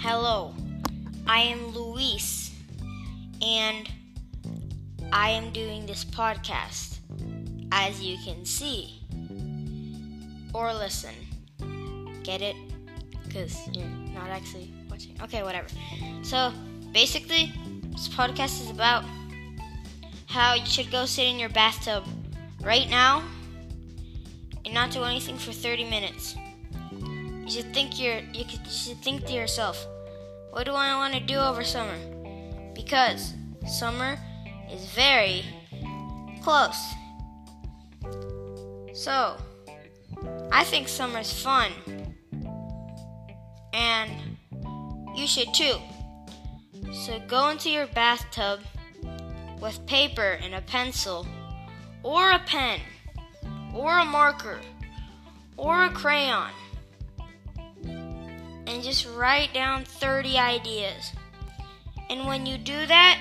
Hello, I am Luis, and I am doing this podcast, as you can see, or listen. Get it? Because you're not actually watching. Okay, whatever. So, basically, this podcast is about how you should go sit in your bathtub right now and not do anything for 30 minutes. You should think to yourself, what do I want to do over summer? Because summer is very close. So, I think summer's fun. And you should too. So go into your bathtub with paper and a pencil, or a pen, or a marker, or a crayon, and just write down 30 ideas. And when you do that,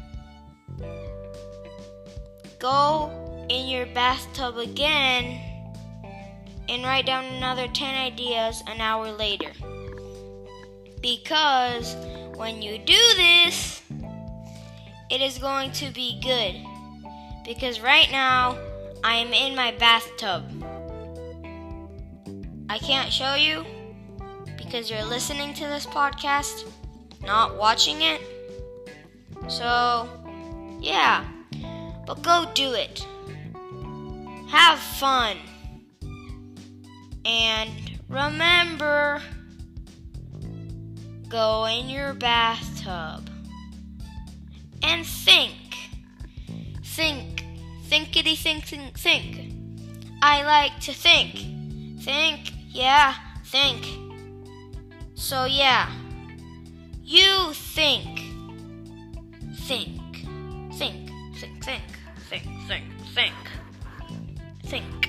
go in your bathtub again and write down another 10 ideas an hour later. Because when you do this, it is going to be good. Because right now, I am in my bathtub. I can't show you because you're listening to this podcast, not watching it. So, yeah. But go do it. Have fun. And remember, go in your bathtub and think. Thinkity think. I like to think. Think. So yeah, you think. Think.